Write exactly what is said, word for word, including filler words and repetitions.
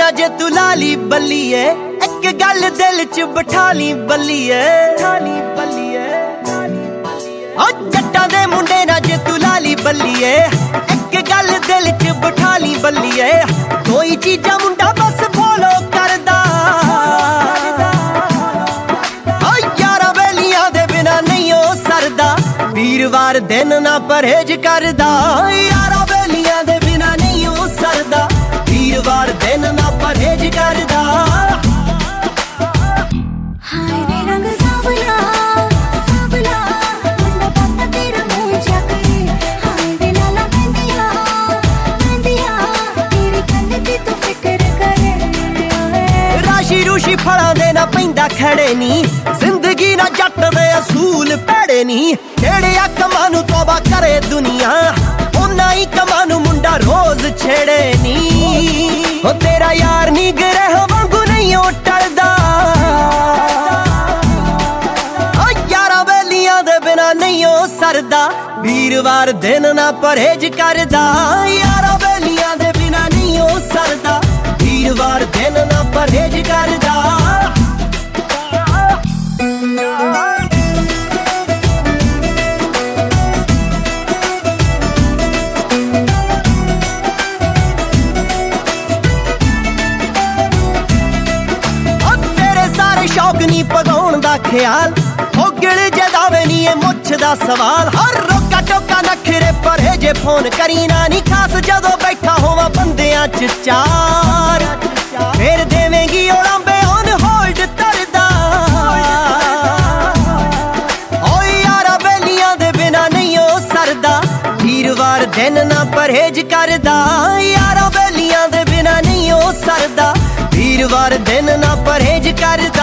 ना जे तू लाली बल्लीए, एक गल दिल च बिठा ली बल्लीए, ओ जट्टां दे मुंडे ना जे तू लाली बल्लीए, एक गल दिल च बिठा ली बल्लीए। कोई चीजा मुंडा बस फॉलो करदा, ओ यारा बेलियां दे बिना नहीं ओ सरदा। वीरवार दिन ना परहेज करदा, यारा बेलियां दे बिना नहीं ओ सरदा। वीरवार दिन ना परहेज करदा। हाय वे रंग सावला सावला, मुंडा पक्का तेरा मुंह जाके। हाय वे लाला मेहंदिया मेहंदिया, तेरी गल दी तू फिक्र करे। राशि रूशी फलां दे ना पैंदा खड़े नी, जिंदगी ना जट दे असूल भैड़े नी। जेड़िया कमां नूं तौबा करे दुनिया, उन्ना ही कमां नूं मुंडा रोज छेड़े नी। ओ तेरा यार नी ग्रह वांगू नहीं ओ टलदा, ओ यारा बेलियां दे बिना नहीं ओ सरदा। वीरवार दिन ना परहेज करदा, यारा बेलियां दे बिना नहीं ओ सरदा। वीरवार दिन ना परहेज करदा। शौक नी पगाउण दा ख्याल, ओ गिल जदावे नी ए मुछ दा सवाल। हर रोका टोका नखरे परहेजे फोन करीना नी, खास जदों बैठा होवां बंदियां च चार। फिर देवेंगी ओलांबे ऑन होल्ड तरदा, ओ यारा बेलियां दे बिना नहीं ओ सरदा। वीरवार दिन ना परहेज करदा, यारा बेलियां दे बिना नहीं ओ सरदा। वीरवार दिन ना परहेज करदा।